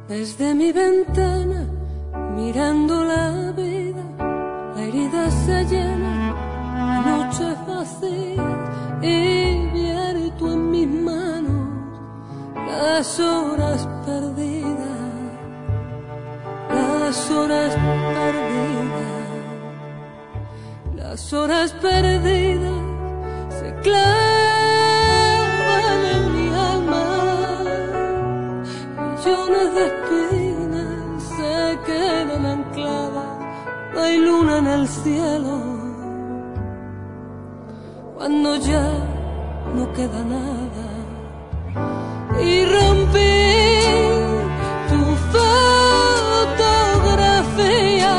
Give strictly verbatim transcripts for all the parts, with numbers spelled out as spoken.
Desde mi ventana, mirando la vida, la herida se llena, la noche es vacía y vierto en mis manos las horas perdidas, las horas perdidas, las horas perdidas se clavan en mi alma. Millones de espinas se quedan ancladas, no hay luna en el cielo. Cuando ya no queda nada y rompí tu fotografía,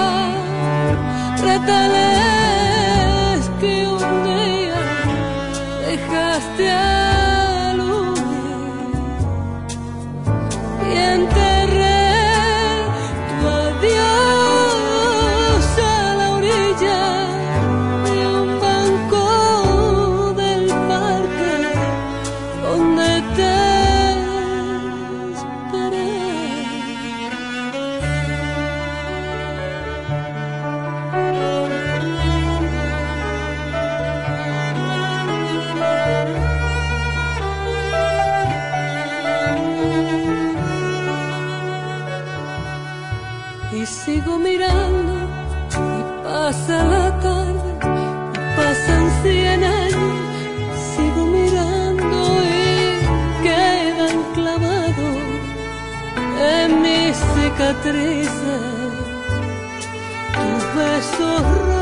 retales que un día dejaste aludir y enterré tu adiós a la orilla de un banco del parque donde te y sigo mirando y pasa la tarde y pasan cien años, sigo mirando y quedan clavados en mis cicatrices tus besos